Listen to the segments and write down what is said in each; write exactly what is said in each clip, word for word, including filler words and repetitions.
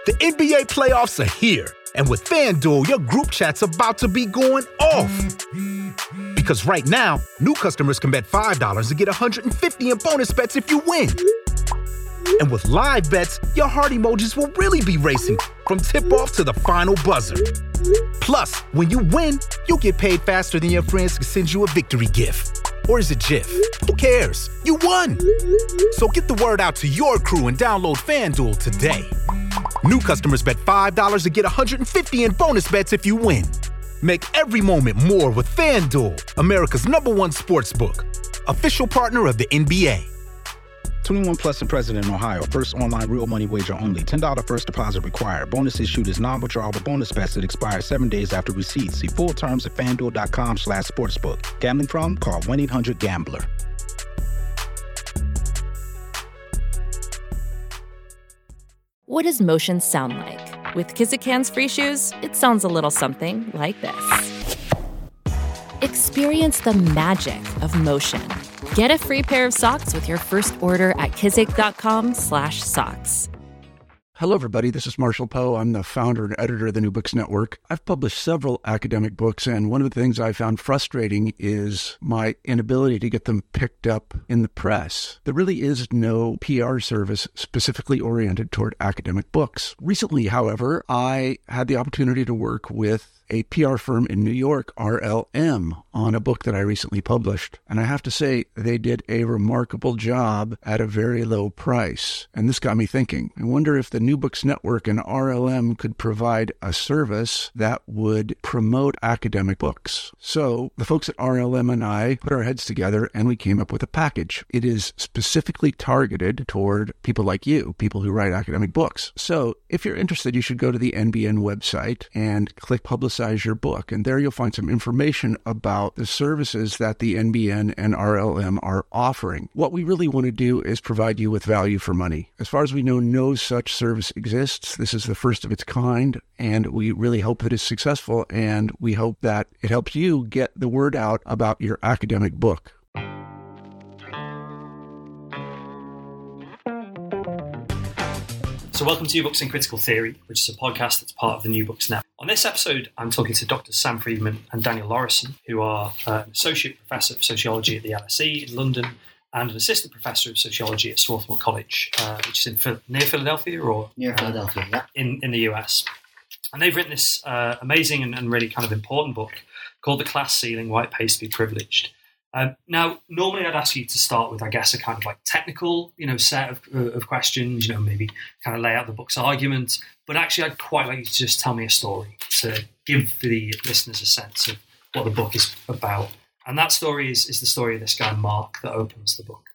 The N B A playoffs are here, and with FanDuel, your group chat's about to be going off. Because right now, new customers can bet five dollars and get one hundred fifty dollars in bonus bets if you win. And with live bets, your heart emojis will really be racing from tip-off to the final buzzer. Plus, when you win, you'll get paid faster than your friends can send you a victory gift. Or is it GIF? Who cares? You won! So get the word out to your crew and download FanDuel today. New customers bet five dollars and get one hundred fifty dollars in bonus bets if you win. Make every moment more with FanDuel, America's number one sportsbook. Official partner of the N B A. twenty-one plus and present in Ohio. First online real money wager only. ten dollars first deposit required. Bonus issued is non-withdrawable bonus bets that expire seven days after receipt. See full terms at FanDuel.com slash sportsbook. Gambling problem? Call one eight hundred gambler. What does motion sound like? With Kizikans free shoes, it sounds a little something like this. Experience the magic of motion. Get a free pair of socks with your first order at kizik.com slash socks. Hello, everybody. This is Marshall Poe. I'm the founder and editor of the New Books Network. I've published several academic books, and one of the things I found frustrating is my inability to get them picked up in the press. There really is no P R service specifically oriented toward academic books. Recently, however, I had the opportunity to work with a P R firm in New York, R L M, on a book that I recently published. And I have to say, they did a remarkable job at a very low price. And this got me thinking. I wonder if the New Books Network and R L M could provide a service that would promote academic books. So the folks at R L M and I put our heads together and we came up with a package. It is specifically targeted toward people like you, people who write academic books. So if you're interested, you should go to the N B N website and click Publicize your book. And there you'll find some information about the services that the N B N and R L M are offering. What we really want to do is provide you with value for money. As far as we know, no such service exists. This is the first of its kind, and we really hope that it's successful, and we hope that it helps you get the word out about your academic book. So welcome to New Books in Critical Theory, which is a podcast that's part of the New Books Network. On this episode, I'm talking to Doctor Sam Friedman and Daniel Lauritsen, who are uh, an Associate Professor of Sociology at the L S E in London and an Assistant Professor of Sociology at Swarthmore College, uh, which is in Phil- near Philadelphia or near Philadelphia, uh, yeah, in, in the U S. And they've written this uh, amazing and, and really kind of important book called The Class Ceiling: Why It Pays to Be Privileged. Um, now, normally I'd ask you to start with, I guess, a kind of like technical, you know, set of, uh, of questions, you know, maybe kind of lay out the book's argument. But actually, I'd quite like you to just tell me a story to give the listeners a sense of what the book is about. And that story is, is the story of this guy, Mark, that opens the book.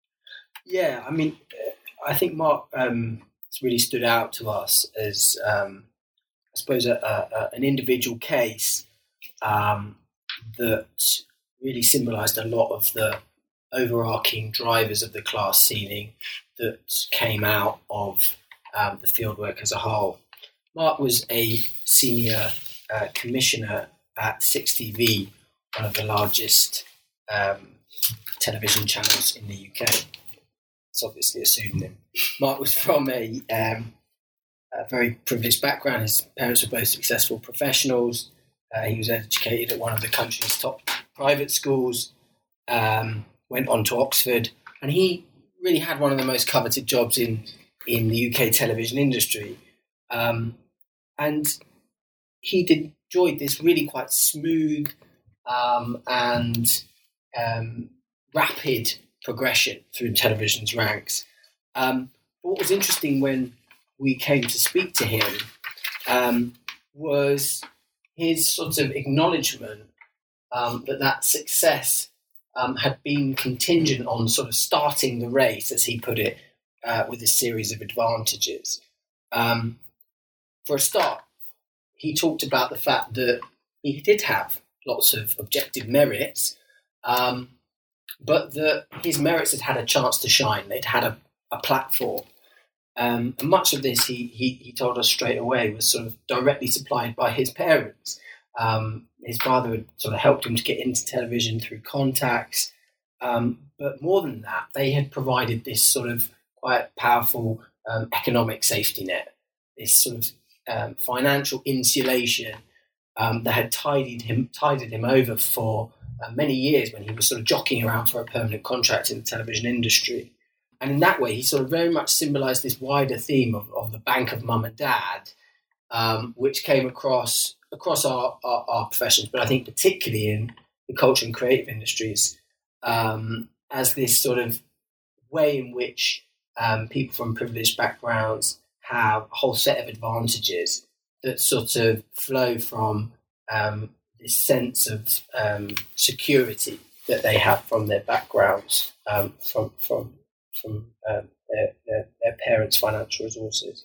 Yeah, I mean, I think Mark um, has really stood out to us as, um, I suppose, a, a, an individual case um, that really symbolised a lot of the overarching drivers of the class ceiling that came out of um, the fieldwork as a whole. Mark was a senior uh, commissioner at six T V, one of the largest um, television channels in the U K. It's obviously a pseudonym. Mark was from a, um, a very privileged background. His parents were both successful professionals. Uh, he was educated at one of the country's top private schools, um, went on to Oxford, and he really had one of the most coveted jobs in, in the U K television industry. Um, and he enjoyed this really quite smooth um, and um, rapid progression through television's ranks. Um, but what was interesting when we came to speak to him um, was his sort of acknowledgement um, that that success um, had been contingent on sort of starting the race, as he put it, uh, with a series of advantages. Um, for a start, he talked about the fact that he did have lots of objective merits, um, but that his merits had had a chance to shine. They'd had a, a platform. Um, and much of this, he, he he told us straight away, was sort of directly supplied by his parents. Um, his father had sort of helped him to get into television through contacts. Um, but more than that, they had provided this sort of quite powerful um, economic safety net. this sort of um, financial insulation um, that had tided him, tided him over for uh, many years when he was sort of jockeying around for a permanent contract in the television industry. And in that way, he sort of very much symbolised this wider theme of, of the bank of mum and dad, um, which came across across our, our, our professions, but I think particularly in the culture and creative industries, um, as this sort of way in which um, people from privileged backgrounds have a whole set of advantages that sort of flow from um, this sense of um, security that they have from their backgrounds, um, from from from um, their, their, their parents' financial resources.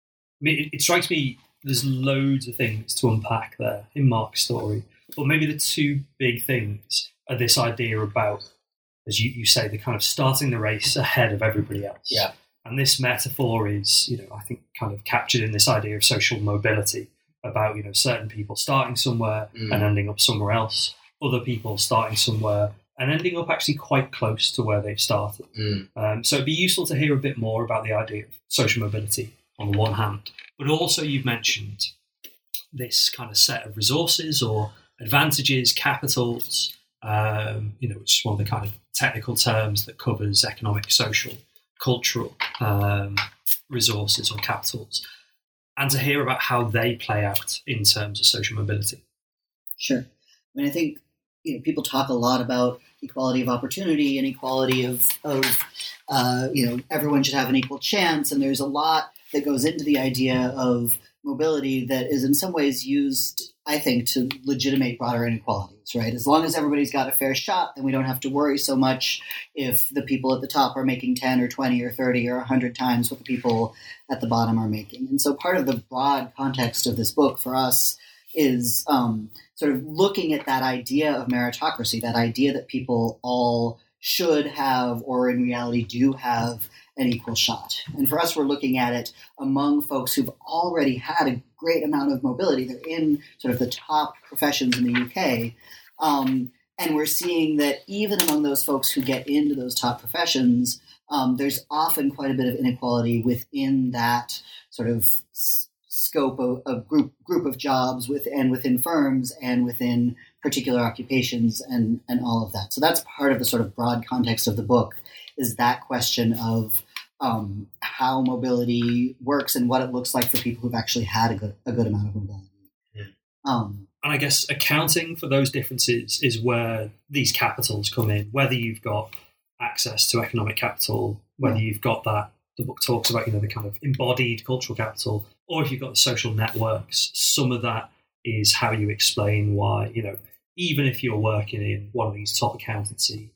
I mean, it, it strikes me there's loads of things to unpack there in Mark's story, but maybe the two big things are this idea about, as you, you say, the kind of starting the race ahead of everybody else. Yeah. And this metaphor is, you know, I think kind of captured in this idea of social mobility about, you know, certain people starting somewhere mm. and ending up somewhere else, other people starting somewhere and ending up actually quite close to where they've started. Mm. Um, so it'd be useful to hear a bit more about the idea of social mobility on the one hand, but also you've mentioned this kind of set of resources or advantages, capitals, um, you know, which is one of the kind of technical terms that covers economic, social, cultural um, resources or capitals, and to hear about how they play out in terms of social mobility. Sure. I mean, I think, you know, people talk a lot about equality of opportunity and equality of, of uh, you know, everyone should have an equal chance. And there's a lot that goes into the idea of mobility that is in some ways used, I think, to legitimate broader inequalities, right? As long as everybody's got a fair shot, then we don't have to worry so much if the people at the top are making ten or twenty or thirty or one hundred times what the people at the bottom are making. And so part of the broad context of this book for us is um, sort of looking at that idea of meritocracy, that idea that people all should have, or in reality do have, an equal shot. And for us, we're looking at it among folks who've already had a great amount of mobility. They're in sort of the top professions in the U K. Um, and we're seeing that even among those folks who get into those top professions, um, there's often quite a bit of inequality within that sort of scope of, of group group of jobs with and within firms and within particular occupations and, and all of that. So that's part of the sort of broad context of the book, is that question of um, how mobility works and what it looks like for people who've actually had a good a good amount of mobility. Yeah. Um, and I guess accounting for those differences is where these capitals come in, whether you've got access to economic capital, whether yeah. you've got that, the book talks about, you know, the kind of embodied cultural capital, or if you've got the social networks. Some of that is how you explain why, you know, even if you're working in one of these top accountancy,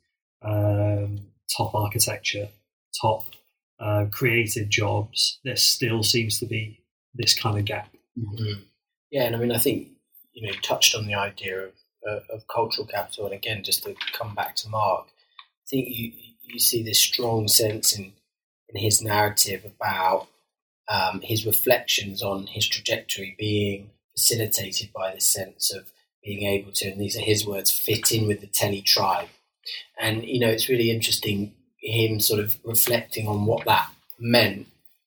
um, top architecture, top uh, creative jobs, there still seems to be this kind of gap. Mm-hmm. Yeah, and I mean, I think, you know, you touched on the idea of, uh, of cultural capital, and again, just to come back to Mark, I think you you see this strong sense in, in his narrative about um, his reflections on his trajectory being facilitated by this sense of being able to, and these are his words, fit in with the telly tribe. And, you know, it's really interesting, him sort of reflecting on what that meant.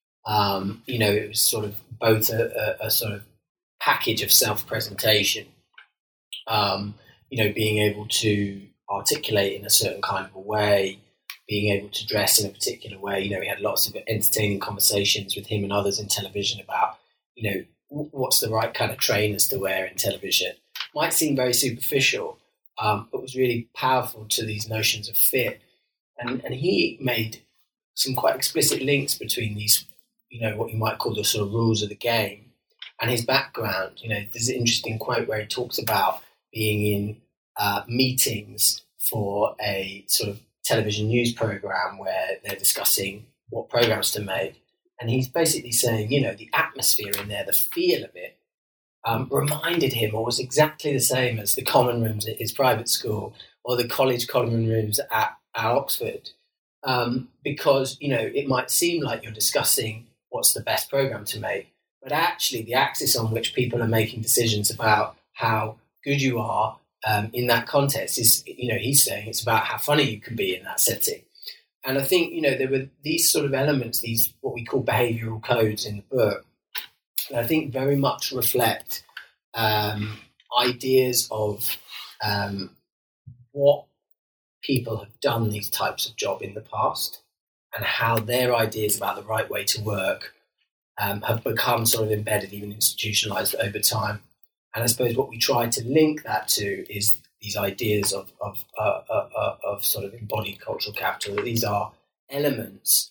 Um, you know, it was sort of both a, a, a sort of package of self-presentation, um, you know, being able to articulate in a certain kind of a way, being able to dress in a particular way. You know, we had lots of entertaining conversations with him and others in television about, you know, what's the right kind of trainers to wear in television. Might seem very superficial, um, but was really powerful to these notions of fit. And, and he made some quite explicit links between these, you know, what you might call the sort of rules of the game and his background. You know, there's an interesting quote where he talks about being in uh, meetings for a sort of television news program where they're discussing what programs to make. And he's basically saying, you know, the atmosphere in there, the feel of it, um, reminded him or was exactly the same as the common rooms at his private school or the college common rooms at, at Oxford. Um, because, you know, it might seem like you're discussing what's the best program to make, but actually the axis on which people are making decisions about how good you are um, in that context is, you know, he's saying it's about how funny you can be in that setting. And I think, you know, there were these sort of elements, these what we call behavioural codes in the book, that I think very much reflect um, ideas of um, what people have done these types of job in the past and how their ideas about the right way to work um, have become sort of embedded, even institutionalized over time. And I suppose what we try to link that to is these ideas of of, uh, uh, uh, of sort of embodied cultural capital. That these are elements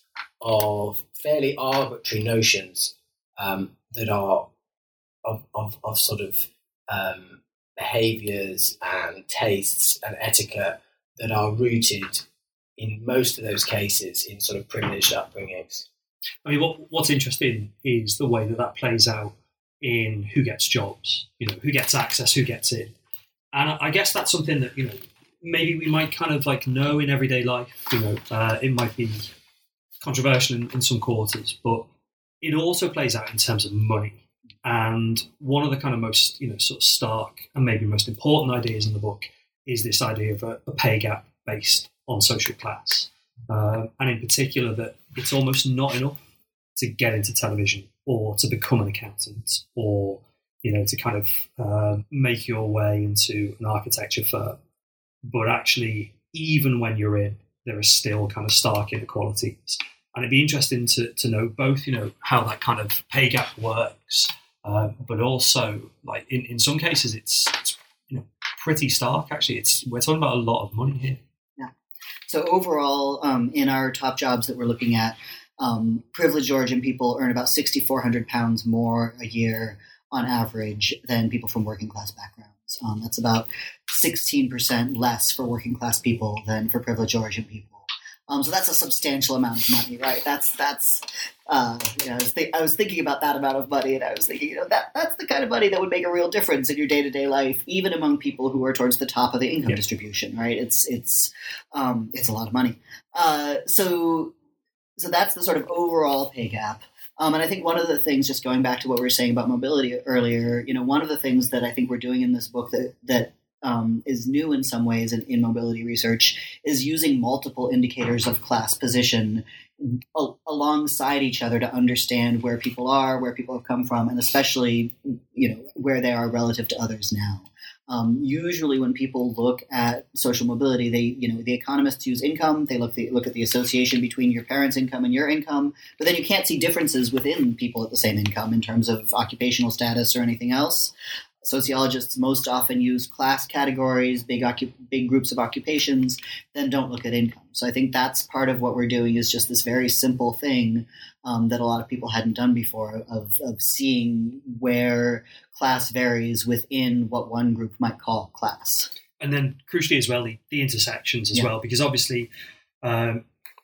of fairly arbitrary notions um, that are of, of, of sort of um, behaviours and tastes and etiquette that are rooted in most of those cases in sort of privileged upbringings. I mean, what what's interesting is the way that that plays out in who gets jobs, you know, who gets access, who gets in. And I guess that's something that, you know, maybe we might kind of like know in everyday life, you know, uh, it might be controversial in, in some quarters, but it also plays out in terms of money. And one of the kind of most, you know, sort of stark and maybe most important ideas in the book is this idea of a, a pay gap based on social class. Uh, and in particular that it's almost not enough to get into television or to become an accountant or, you know, to kind of uh, make your way into an architecture firm. But actually, even when you're in, there are still kind of stark inequalities. And it'd be interesting to, to know both, you know, how that kind of pay gap works, uh, but also, like, in, in some cases, it's, it's, you know, pretty stark, actually. It's we're talking about a lot of money here. Yeah. So overall, um, in our top jobs that we're looking at, um, privileged origin people earn about six thousand four hundred pounds more a year on average than people from working class backgrounds. Um, that's about sixteen percent less for working class people than for privileged origin people. Um, so that's a substantial amount of money, right? That's that's. Uh, you know, I was, th- I was thinking about that amount of money, and I was thinking, you know, that that's the kind of money that would make a real difference in your day to day life, even among people who are towards the top of the income yeah. distribution, right? It's it's um, it's a lot of money. Uh, so so that's the sort of overall pay gap. Um, and I think one of the things, just going back to what we were saying about mobility earlier, you know, one of the things that I think we're doing in this book that that um, is new in some ways in, in mobility research is using multiple indicators of class position al- alongside each other to understand where people are, where people have come from, and especially, you know, where they are relative to others now. Um, usually when people look at social mobility, they, you know, the economists use income. They look, the, look at the association between your parents' income and your income, but then you can't see differences within people at the same income in terms of occupational status or anything else. Sociologists most often use class categories, big occup- big groups of occupations, then don't look at income. So I think that's part of what we're doing is just this very simple thing um, that a lot of people hadn't done before of, of seeing where class varies within what one group might call class. And then crucially as well, the, the intersections as yeah. well, because obviously um,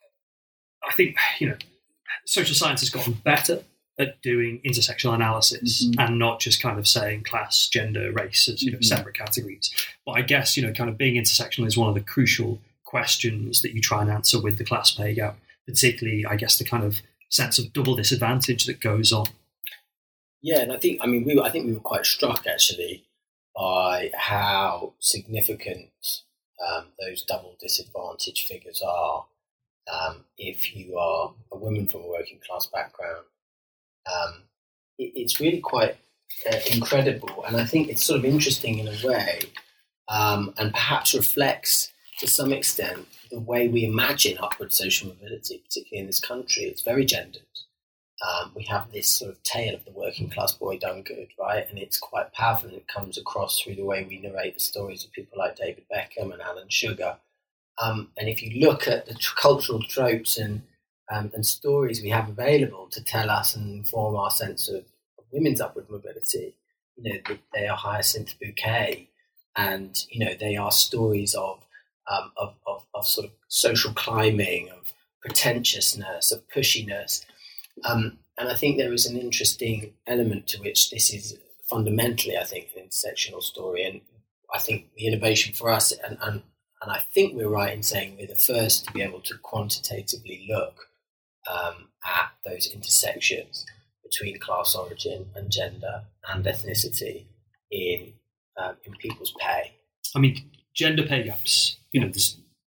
I think, you know, social science has gotten better at doing intersectional analysis mm-hmm. and not just kind of saying class, gender, race as, you know, mm-hmm. separate categories. But I guess, you know, kind of being intersectional is one of the crucial questions that you try and answer with the class pay gap, particularly, I guess, the kind of sense of double disadvantage that goes on. Yeah, and I think, I mean, we were, I think we were quite struck, actually, by how significant um, those double disadvantage figures are um, if you are a woman from a working class background. Um, it, it's really quite uh, incredible, and I think it's sort of interesting in a way, um, and perhaps reflects to some extent the way we imagine upward social mobility, particularly in this country. It's very gendered. Um, we have this sort of tale of the working class boy done good, right? And it's quite powerful, and it comes across through the way we narrate the stories of people like David Beckham and Alan Sugar. Um, and if you look at the tr- cultural tropes and Um, and stories we have available to tell us and inform our sense of, of women's upward mobility, you know, they, they are Hyacinth Bouquet, and you know they are stories of, um, of of of sort of social climbing, of pretentiousness, of pushiness, um, and I think there is an interesting element to which this is fundamentally, I think, an intersectional story, and I think the innovation for us, and and, and I think we're right in saying we're the first to be able to quantitatively look Um, at those intersections between class origin and gender and ethnicity in um, in people's pay. I mean, gender pay gaps, you know, there's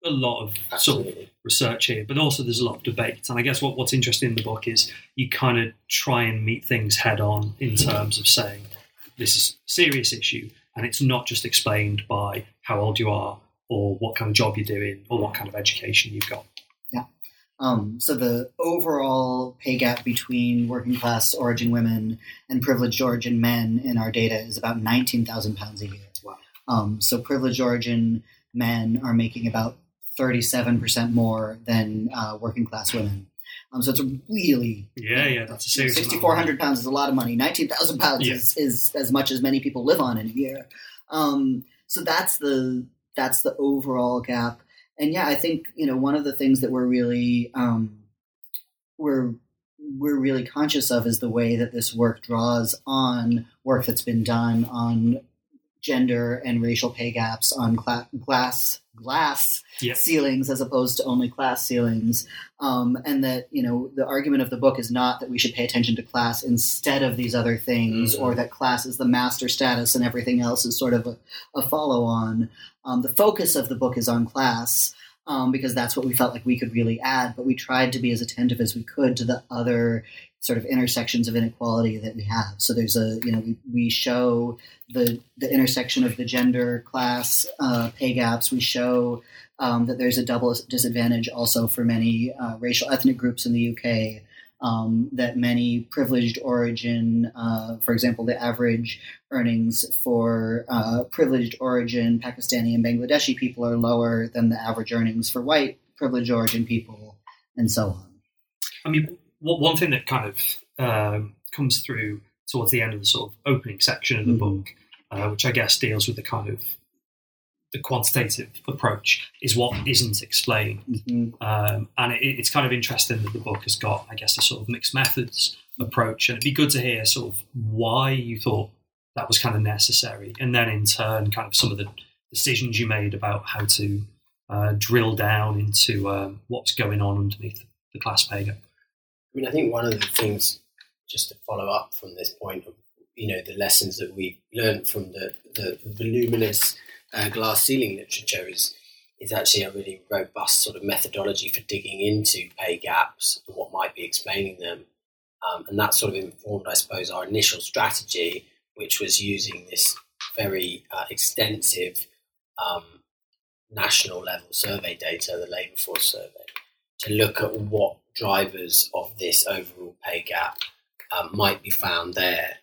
a lot of Absolutely. sort of research here, but also there's a lot of debate. And I guess what, what's interesting in the book is you kind of try and meet things head on in terms of saying this is a serious issue, and it's not just explained by how old you are or what kind of job you're doing or what kind of education you've got. Yeah. Um, so the overall pay gap between working class origin women and privileged origin men in our data is about nineteen thousand pounds a year. Wow. Um, so privileged origin men are making about thirty-seven percent more than uh, working class women. Um, so it's a really Yeah, yeah, that's a serious amount. sixty-four hundred pounds is a lot of money. nineteen thousand pounds Yeah. is, is as much as many people live on in a year. Um, so that's the that's the overall gap. And yeah, I think, you know, one of the things that we're really um, we're we're really conscious of is the way that this work draws on work that's been done on gender and racial pay gaps, on cla- glass glass Yeah. ceilings as opposed to only class ceilings, um, and that, you know, the argument of the book is not that we should pay attention to class instead of these other things, Mm-hmm. or that class is the master status and everything else is sort of a, a follow-on. Um, the focus of the book is on class, um, because that's what we felt like we could really add, but we tried to be as attentive as we could to the other sort of intersections of inequality that we have. So there's a, you know, we, we show the the intersection of the gender, class, uh, pay gaps. We show um, that there's a double disadvantage also for many uh, racial ethnic groups in the U K, um, that many privileged origin, uh, for example, the average earnings for uh, privileged origin Pakistani and Bangladeshi people are lower than the average earnings for white privileged origin people, and so on. I mean, what, one thing that kind of um, comes through towards the end of the sort of opening section of the Mm-hmm. book, uh, which I guess deals with the kind of the quantitative approach, is what isn't explained. Mm-hmm. Um, and it, it's kind of interesting that the book has got, I guess, a sort of mixed methods approach. And it'd be good to hear sort of why you thought that was kind of necessary. And then in turn, kind of some of the decisions you made about how to uh, drill down into um, what's going on underneath the class pay gap. I mean, I think one of the things, just to follow up from this point of, you know, the lessons that we learned from the, the voluminous uh, glass ceiling literature is is actually a really robust sort of methodology for digging into pay gaps and what might be explaining them. Um, and that sort of informed, I suppose, our initial strategy, which was using this very uh, extensive um, national level survey data, the Labour Force Survey, to look at what drivers of this overall pay gap um, might be found there.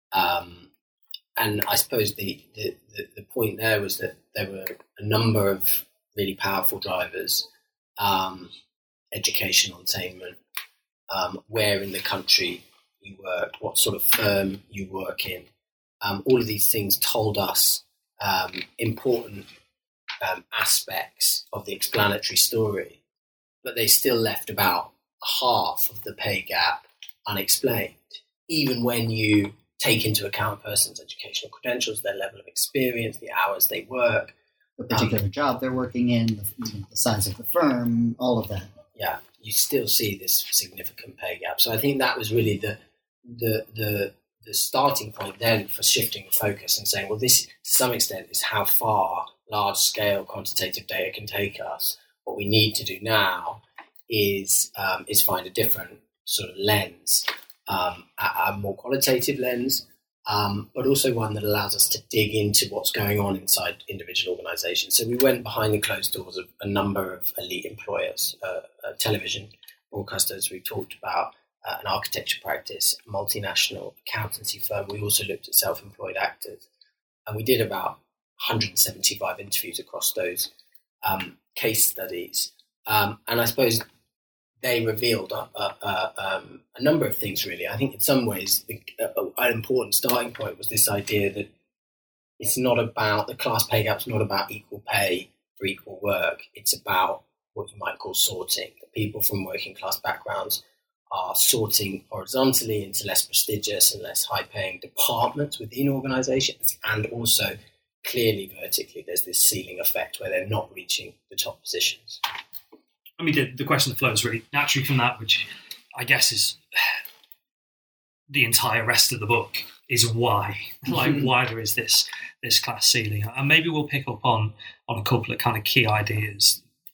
Um, and I suppose the, the, the, the point there was that there were a number of really powerful drivers, um, educational attainment, um, where in the country you work, what sort of firm you work in. Um, all of these things told us um, important um, aspects of the explanatory story, but they still left about half of the pay gap unexplained, even when you take into account a person's educational credentials, their level of experience, the hours they work, The particular um, job they're working in, the, you know, the size of the firm, all of that. Yeah, you still see this significant pay gap. So I think that was really the the the the starting point then for shifting the focus and saying, well, this to some extent is how far large-scale quantitative data can take us. What we need to do now is um, is find a different sort of lens, um, a, a more qualitative lens, um, but also one that allows us to dig into what's going on inside individual organisations. So we went behind the closed doors of a number of elite employers, uh, uh, television broadcasters. We talked about uh, an architecture practice, a multinational accountancy firm. We also looked at self-employed actors, and we did about one hundred seventy-five interviews across those um, case studies. Um, and I suppose they revealed a, a, a, um, a number of things, really. I think in some ways the, uh, an important starting point was this idea that it's not about, the class pay gap's not about equal pay for equal work. It's about what you might call sorting. That people from working class backgrounds are sorting horizontally into less prestigious and less high-paying departments within organisations, and also clearly vertically there's this ceiling effect where they're not reaching the top positions. I mean, the, the question that flows really naturally from that, which I guess is the entire rest of the book, is why, like why there is this this class ceiling. And maybe we'll pick up on on a couple of kind of key ideas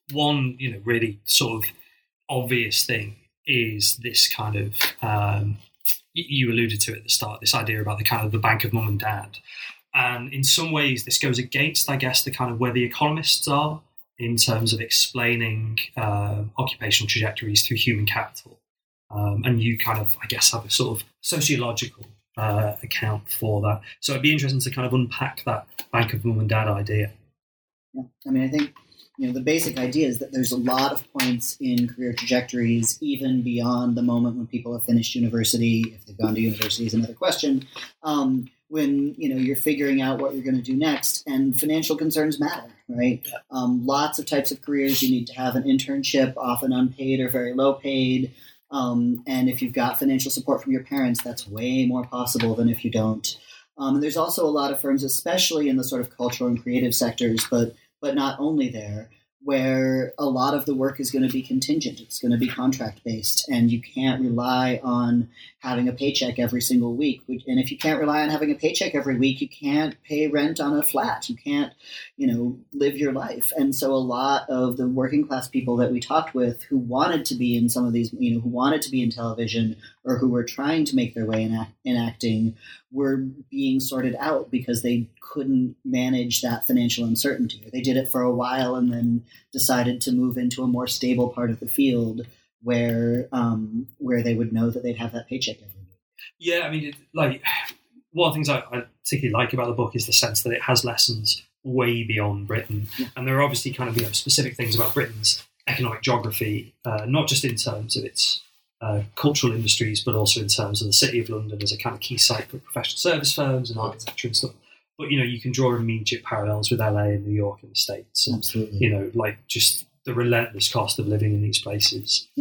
one, you know, really sort of obvious thing is this kind of, um, you alluded to it at the start, this idea about the kind of the bank of mum and dad. And in some ways, this goes against, I guess, the kind of where the economists are in terms of explaining uh, occupational trajectories through human capital. Um, and you kind of, I guess, have a sort of sociological uh, account for that. So it'd be interesting to kind of unpack that bank of mum and dad idea. Yeah. I mean, I think, you know, the basic idea is that there's a lot of points in career trajectories, even beyond the moment when people have finished university. If they've gone to university is another question. Um, when, you know, you're figuring out what you're going to do next, and financial concerns matter, right? Yeah. Um, lots of types of careers, you need to have an internship, often unpaid or very low paid. Um, and if you've got financial support from your parents, that's way more possible than if you don't. Um, and there's also a lot of firms, especially in the sort of cultural and creative sectors, but but not only there, where a lot of the work is going to be contingent. It's going to be contract-based, and you can't rely on having a paycheck every single week. And if you can't rely on having a paycheck every week, you can't pay rent on a flat. You can't, you know, live your life. And so a lot of the working class people that we talked with who wanted to be in some of these, you know, who wanted to be in television or who were trying to make their way in, act, in acting were being sorted out because they couldn't manage that financial uncertainty. They did it for a while and then decided to move into a more stable part of the field where um, where they would know that they'd have that paycheck every week. Yeah, I mean, it, like one of the things I, I particularly like about the book is the sense that it has lessons way beyond Britain, yeah. and there are obviously kind of, you know, specific things about Britain's economic geography, uh, not just in terms of its uh, cultural industries, but also in terms of the City of London as a kind of key site for professional service firms and architecture and stuff. But, you know, you can draw immediate parallels with L A and New York in the States. And, Absolutely. you know, like just the relentless cost of living in these places yeah.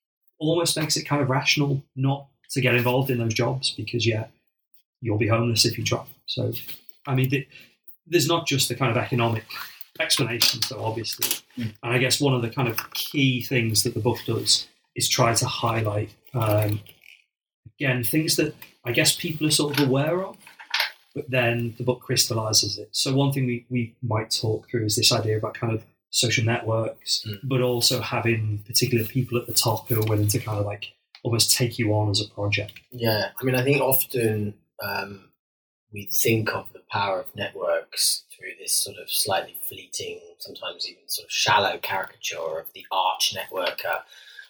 almost makes it kind of rational not to get involved in those jobs because, yeah, you'll be homeless if you try. So, I mean, the, there's not just the kind of economic explanations, though, obviously. Mm. And I guess one of the kind of key things that the book does is try to highlight, um, again, things that I guess people are sort of aware of, but then the book crystallizes it. So one thing we, we might talk through is this idea about kind of social networks, mm. but also having particular people at the top who are willing to kind of like almost take you on as a project. Yeah, I mean, I think often um, we think of the power of networks through this sort of slightly fleeting, sometimes even sort of shallow caricature of the arch networker.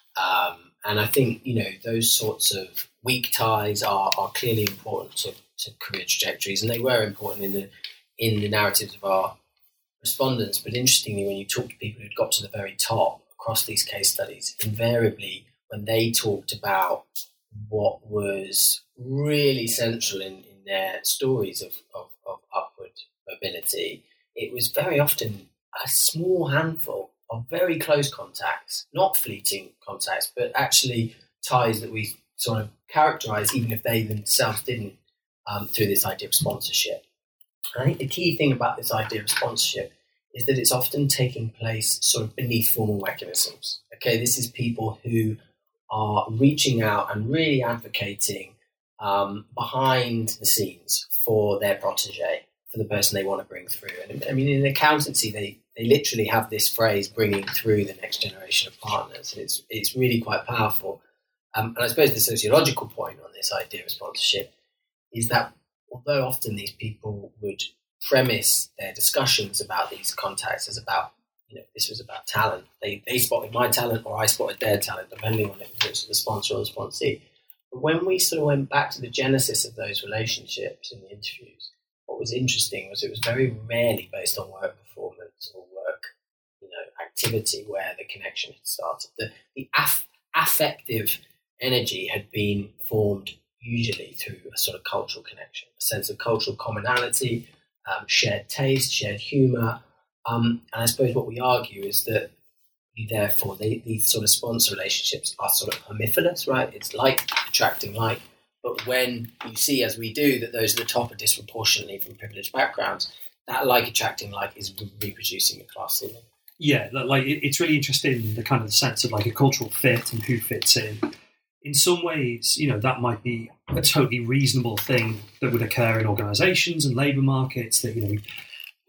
Um, and I think, you know, those sorts of weak ties are, are clearly important to, to career trajectories, and they were important in the in the narratives of our respondents. But interestingly, when you talk to people who'd got to the very top across these case studies, invariably when they talked about what was really central in, in their stories of, of, of upward mobility, it was very often a small handful of very close contacts, not fleeting contacts, but actually ties that we sort of characterize, even if they themselves didn't, um, through this idea of sponsorship. I think the key thing about this idea of sponsorship is that it's often taking place sort of beneath formal mechanisms. Okay, this is people who are reaching out and really advocating um, behind the scenes for their protege, for the person they want to bring through. And I mean, in accountancy, they, they literally have this phrase, bringing through the next generation of partners. And it's, it's really quite powerful. Um, and I suppose the sociological point on this idea of sponsorship is that although often these people would premise their discussions about these contacts as about, you know, this was about talent. They they spotted my talent or I spotted their talent, depending on if it was the sponsor or the sponsee. But when we sort of went back to the genesis of those relationships in the interviews, what was interesting was it was very rarely based on work performance or work, you know, activity where the connection had started. The, the aff- affective energy had been formed usually through a sort of cultural connection, a sense of cultural commonality, um, shared taste, shared humour. Um, and I suppose what we argue is that you, therefore, they, these sort of sponsor relationships are sort of homophilous, right? It's like attracting like. But when you see, as we do, that those at the top are disproportionately from privileged backgrounds, that like attracting like is reproducing the class ceiling. Yeah, like it's really interesting, the kind of sense of like a cultural fit and who fits in. In some ways, you know, that might be a totally reasonable thing that would occur in organisations and labour markets. That, you know,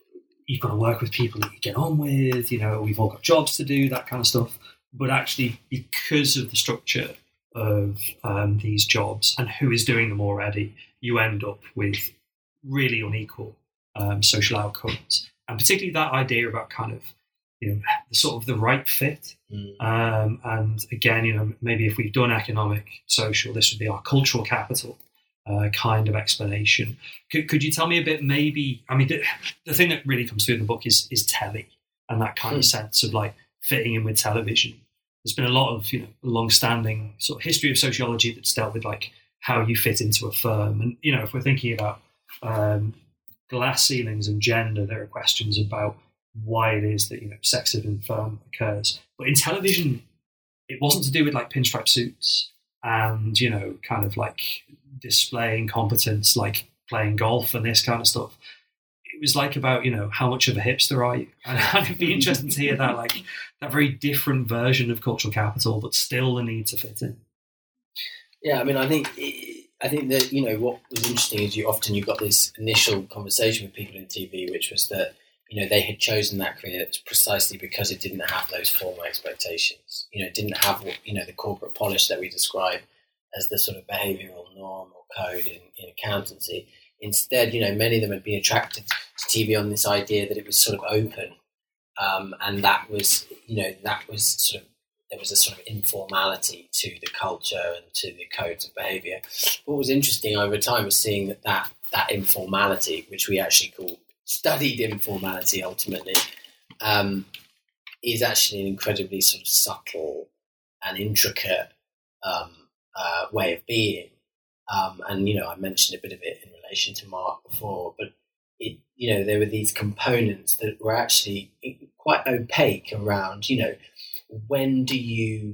you've got to work with people that you get on with, you know, we've all got jobs to do, that kind of stuff. But actually, because of the structure of um, these jobs and who is doing them already, you end up with really unequal um, social outcomes. And particularly that idea about kind of, you know, the sort of the right fit. Mm. Um, and again, you know, maybe if we've done economic, social, this would be our cultural capital uh, kind of explanation. Could, could you tell me a bit, maybe, I mean, the, the thing that really comes through in the book is, is telly and that kind mm. of sense of like fitting in with television. There's been a lot of, you know, long-standing sort of history of sociology that's dealt with like how you fit into a firm. And, you know, if we're thinking about um, glass ceilings and gender, there are questions about why it is that, you know, sexism in firm occurs. But in television, it wasn't to do with like pinstripe suits and, you know, kind of like displaying competence, like playing golf and this kind of stuff. It was like about, you know, how much of a hipster are you? And it'd be interesting to hear that, like that very different version of cultural capital, but still the need to fit in. Yeah, I mean, I think I think that, you know, what was interesting is you often you got this initial conversation with people in T V, which was that, you know, they had chosen that career precisely because it didn't have those formal expectations. You know, it didn't have, you know, the corporate polish that we describe as the sort of behavioural norm or code in, in accountancy. Instead, you know, many of them had been attracted to T V on this idea that it was sort of open, um, and that was, you know, that was sort of, there was a sort of informality to the culture and to the codes of behaviour. What was interesting over time was seeing that that, that informality, which we actually call studied informality ultimately, um, is actually an incredibly sort of subtle and intricate um, uh, way of being. Um, and, you know, I mentioned a bit of it in relation to Mark before, but, it, you know, there were these components that were actually quite opaque around, you know, when do you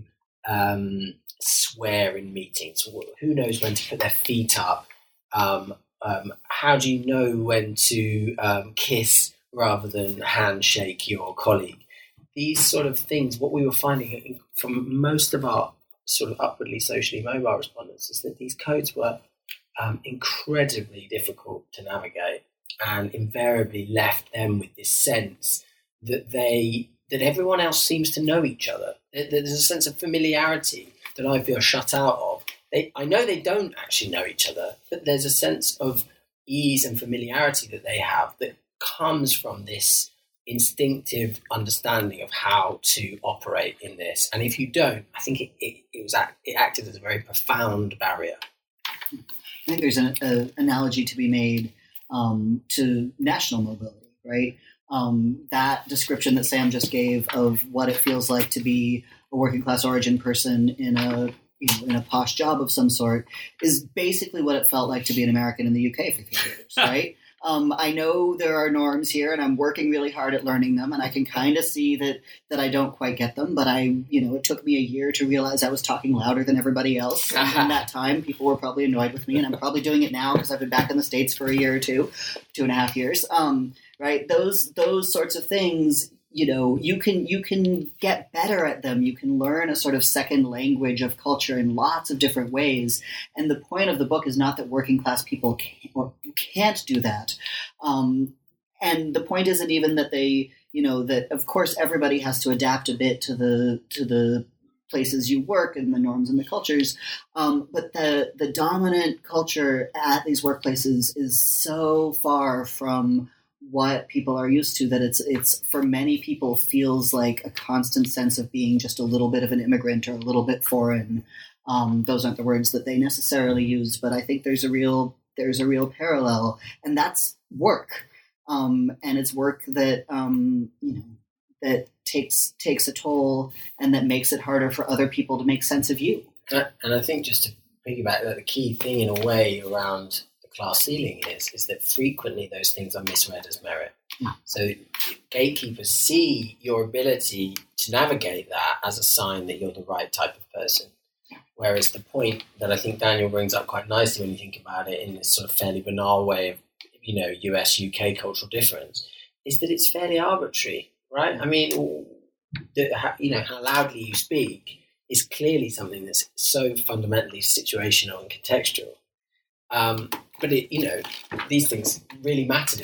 um, swear in meetings? Who knows when to put their feet up? Um, um, how do you know when to um, kiss rather than handshake your colleague? These sort of things, what we were finding from most of our sort of upwardly socially mobile respondents is that these codes were um, incredibly difficult to navigate and invariably left them with this sense that they that everyone else seems to know each other. There's a sense of familiarity that I feel shut out of. They, I know they don't actually know each other, but there's a sense of ease and familiarity that they have that comes from this instinctive understanding of how to operate in this. And if you don't, I think it, it, it was act, it acted as a very profound barrier. I think there's an a, analogy to be made um, to national mobility, right? Um, that description that Sam just gave of what it feels like to be a working class origin person in a you know, in a posh job of some sort is basically what it felt like to be an American in the U K for three years, right? Um, I know there are norms here, and I'm working really hard at learning them, and I can kind of see that that I don't quite get them. But I, you know, it took me a year to realize I was talking louder than everybody else. And in that time, people were probably annoyed with me, and I'm probably doing it now because I've been back in the States for a year or two, two and a half years. Um, right? Those those sorts of things. You know, you can you can get better at them. You can learn a sort of second language of culture in lots of different ways. And the point of the book is not that working class people can't, or can't do that. Um, and the point isn't even that they, you know, that of course everybody has to adapt a bit to the to the places you work and the norms and the cultures. Um, but the the dominant culture at these workplaces is so far from what people are used to that it's it's for many people feels like a constant sense of being just a little bit of an immigrant or a little bit foreign. Um, those aren't the words that they necessarily use, but I think there's a real there's a real parallel, and that's work, um, and it's work that um, you know that takes takes a toll and that makes it harder for other people to make sense of you. And I think just to piggyback that, the key thing in a way around class ceiling is, is that frequently those things are misread as merit. Mm. So gatekeepers see your ability to navigate that as a sign that you're the right type of person. Yeah. Whereas the point that I think Daniel brings up quite nicely when you think about it in this sort of fairly banal way of, you know, U S U K cultural difference is that it's fairly arbitrary, right? I mean, the, you know, how loudly you speak is clearly something that's so fundamentally situational and contextual. Um, But, it, you know, these things really mattered in the workplace.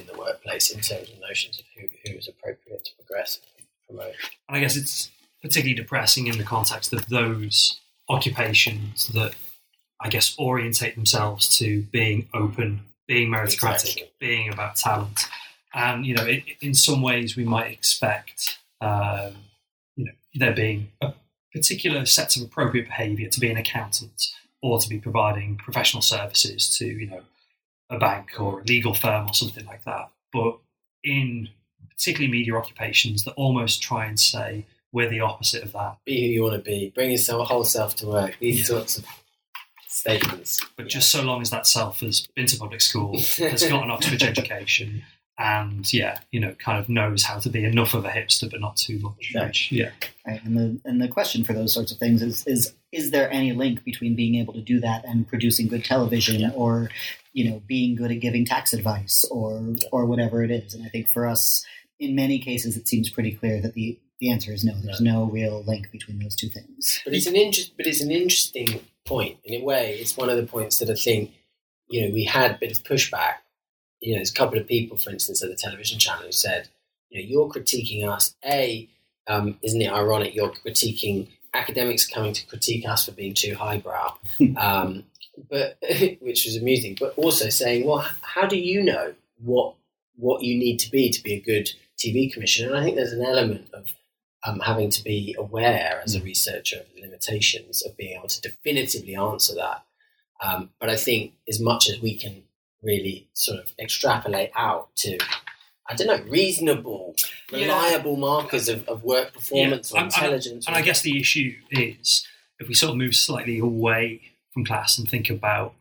marketplace in terms of notions of who, who is appropriate to progress and promote. And I guess it's particularly depressing in the context of those occupations that, I guess, orientate themselves to being open, being meritocratic, exactly. being about talent. And, you know, it, in some ways we might expect, um, you know, there being a particular sets of appropriate behaviour to be an accountant or to be providing professional services to, you know, a bank or a legal firm or something like that. But in particularly media occupations that almost try and say we're the opposite of that. Be who you want to be. Bring your whole self to work. These yeah. sorts of statements. But yeah. just so long as that self has been to public school, has got an Oxford education, and yeah, you know, kind of knows how to be enough of a hipster but not too much. Exactly. Which, yeah. Right. And the and the question for those sorts of things is is is there any link between being able to do that and producing good television, yeah. or, you know, being good at giving tax advice, or yeah. or whatever it is? And I think for us, in many cases, it seems pretty clear that the, the answer is no. There's no. no real link between those two things. But it's an inter- but it's an interesting point. In a way, it's one of the points that I think, you know, we had a bit of pushback. You know, there's a couple of people, for instance, at the television channel who said, you know, you're critiquing us. A, um, isn't it ironic you're critiquing academics coming to critique us for being too highbrow, um, but which was amusing. But also saying, well, how do you know what what you need to be to be a good T V commissioner? And I think there's an element of um, having to be aware as a researcher of the limitations of being able to definitively answer that. Um, but I think as much as we can really sort of extrapolate out to, I don't know, reasonable, reliable yeah. markers of, of work performance yeah. or intelligence. And, and I guess the issue is, if we sort of move slightly away from class and think about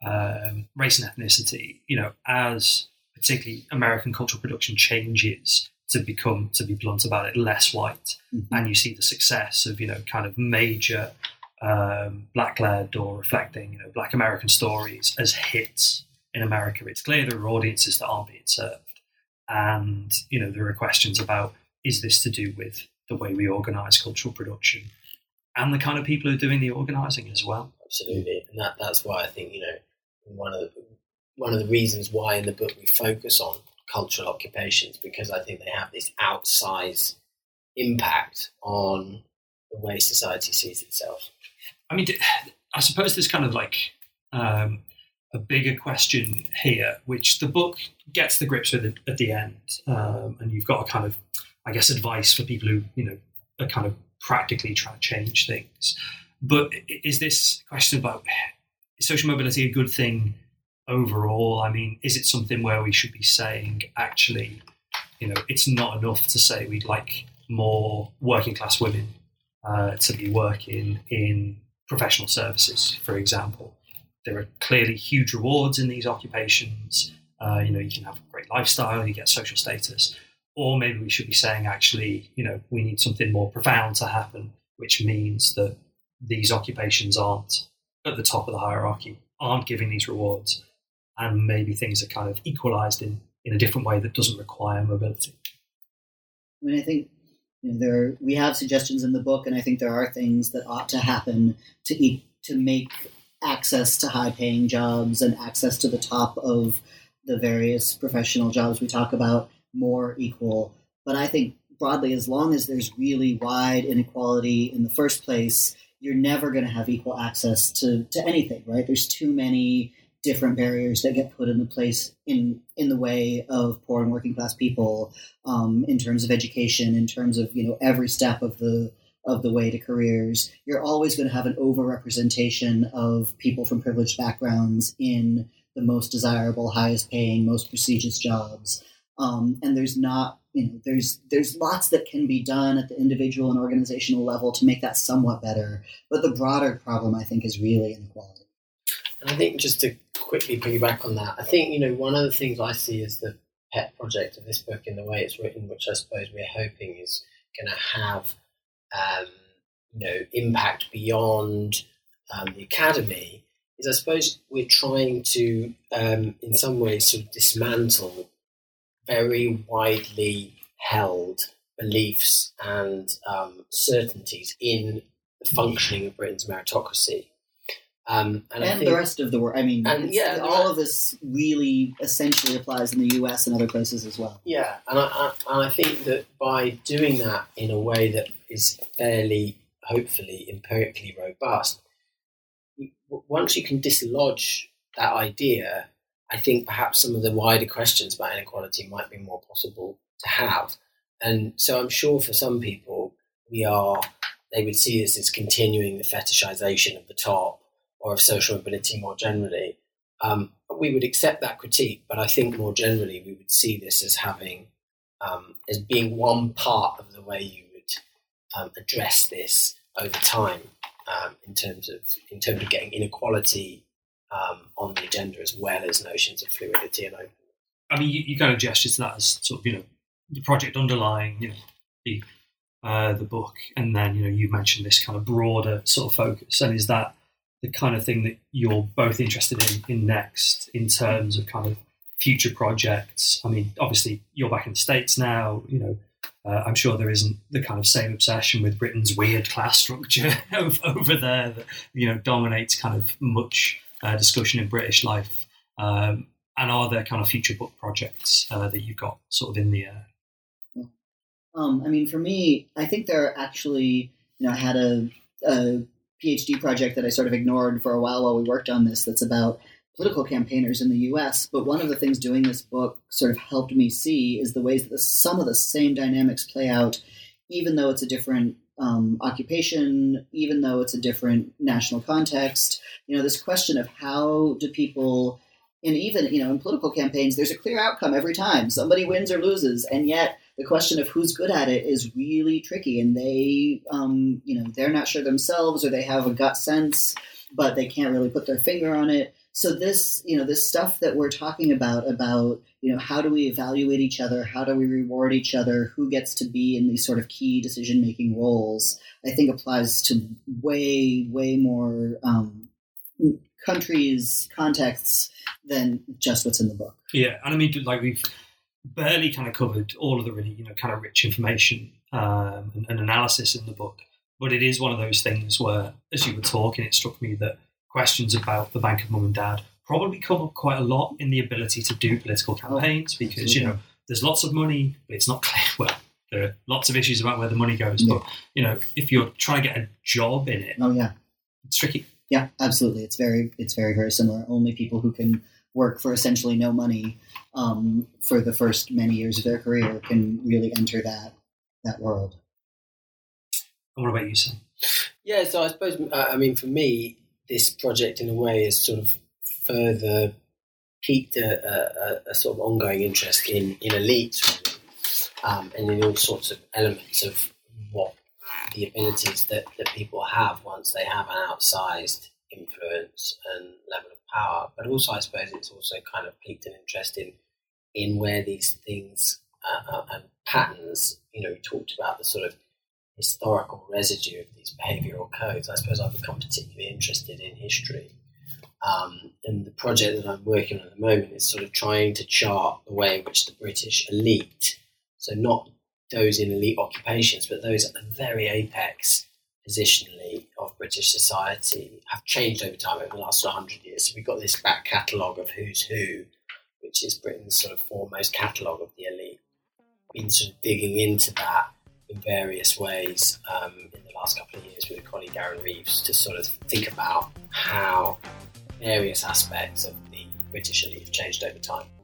um, race and ethnicity, you know, as particularly American cultural production changes to become, to be blunt about it, less white, mm-hmm. and you see the success of, you know, kind of major um, black-led or reflecting, you know, Black American stories as hits in America, it's clear there are audiences that aren't being served. And, you know, there are questions about, is this to do with the way we organise cultural production and the kind of people who are doing the organising as well? Absolutely. And that, that's why I think, you know, one of the, one of the reasons why in the book we focus on cultural occupations, because I think they have this outsized impact on the way society sees itself. I mean, I suppose there's kind of like um, a bigger question here, which the book gets the grips with at the end. Um, and you've got a kind of, I guess, advice for people who, you know, are kind of practically trying to change things. But is this question about, is social mobility a good thing overall? I mean, is it something where we should be saying, actually, you know, it's not enough to say we'd like more working class women uh, to be working in professional services, for example? There are clearly huge rewards in these occupations. Uh, you know, you can have a great lifestyle, you get social status. Or maybe we should be saying, actually, you know, we need something more profound to happen, which means that these occupations aren't at the top of the hierarchy, aren't giving these rewards, and maybe things are kind of equalised in, in a different way that doesn't require mobility. I mean, I think, you know, there we have suggestions in the book, and I think there are things that ought to happen to e- to make access to high-paying jobs and access to the top of the various professional jobs we talk about more equal. But I think broadly, as long as there's really wide inequality in the first place, you're never going to have equal access to, to anything, right? There's too many different barriers that get put into place in in the way of poor and working class people, um, in terms of education, in terms of, you know, every step of the of the way to careers. You're always going to have an overrepresentation of people from privileged backgrounds in the most desirable, highest paying, most prestigious jobs. Um, and there's not, you know, there's there's lots that can be done at the individual and organizational level to make that somewhat better. But the broader problem, I think, is really inequality. And I think, just to quickly piggyback on that, I think, you know, one of the things I see as the pet project of this book in the way it's written, which I suppose we're hoping is going to have, um, you know, impact beyond um, the academy, is I suppose we're trying to, um, in some ways, sort of dismantle very widely held beliefs and um, certainties in the functioning of Britain's meritocracy. Um, and and I think, the rest of the world. I mean, and, yeah, all of this really essentially applies in the U S and other places as well. Yeah, and I, I, and I think that by doing that in a way that is fairly, hopefully, empirically robust, once you can dislodge that idea, I think perhaps some of the wider questions about inequality might be more possible to have. And so I'm sure for some people, we are, they would see this as continuing the fetishization of the top or of social mobility more generally. Um, we would accept that critique, but I think more generally we would see this as having, um, as being one part of the way you would um, address this over time um, in terms of in terms of getting inequality um, on the agenda as well as notions of fluidity and openness. I mean, you, you kind of gestured to that as sort of, you know, the project underlying, you know, the uh, the book, and then, you know, you mentioned this kind of broader sort of focus, and is that the kind of thing that you're both interested in, in next in terms of kind of future projects? I mean, obviously you're back in the States now, you know, uh, I'm sure there isn't the kind of same obsession with Britain's weird class structure over there that, you know, dominates kind of much uh, discussion in British life. Um, and are there kind of future book projects uh, that you've got sort of in the air? Um, I mean, for me, I think there are actually, you know, I had a, a PhD project that I sort of ignored for a while while we worked on this that's about political campaigners in the U S. But one of the things doing this book sort of helped me see is the ways that the, some of the same dynamics play out, even though it's a different um, occupation, even though it's a different national context. You know, this question of how do people, and even, you know, in political campaigns, there's a clear outcome every time. Somebody wins or loses, and yet the question of who's good at it is really tricky, and they, um, you know, they're not sure themselves, or they have a gut sense, but they can't really put their finger on it. So this, you know, this stuff that we're talking about, about, you know, how do we evaluate each other? How do we reward each other? Who gets to be in these sort of key decision-making roles? I think applies to way, way more um, countries, contexts than just what's in the book. Yeah, and I mean, like, we've barely kind of covered all of the really, you know, kind of rich information um, and, and analysis in the book. But it is one of those things where, as you were talking, it struck me that questions about the Bank of Mum and Dad probably come up quite a lot in the ability to do political campaigns, because, Absolutely. you know, there's lots of money, but it's not clear. Well, there are lots of issues about where the money goes. Yeah. But, you know, if you're trying to get a job in it, oh yeah, it's tricky. Yeah, absolutely. It's very, it's very, very similar. Only people who can work for essentially no money um, for the first many years of their career can really enter that that world. And what about you, Sam? Yeah, so I suppose, uh, I mean, for me, this project in a way has sort of further piqued a, a, a sort of ongoing interest in, in elites, um, and in all sorts of elements of what the abilities that, that people have once they have an outsized influence and level of power. But also, I suppose it's also kind of piqued an interest in in where these things uh, and patterns, you know, we talked about the sort of historical residue of these behavioural codes. I suppose I've become particularly interested in history. Um, and the project that I'm working on at the moment is sort of trying to chart the way in which the British elite, so not those in elite occupations, but those at the very apex positionally of British society, have changed over time over the last one hundred years. So we've got this back catalogue of who's who, which is Britain's sort of foremost catalogue of the elite. Been sort of digging into that in various ways um, in the last couple of years with a colleague, Aaron Reeves, to sort of think about how various aspects of the British elite have changed over time.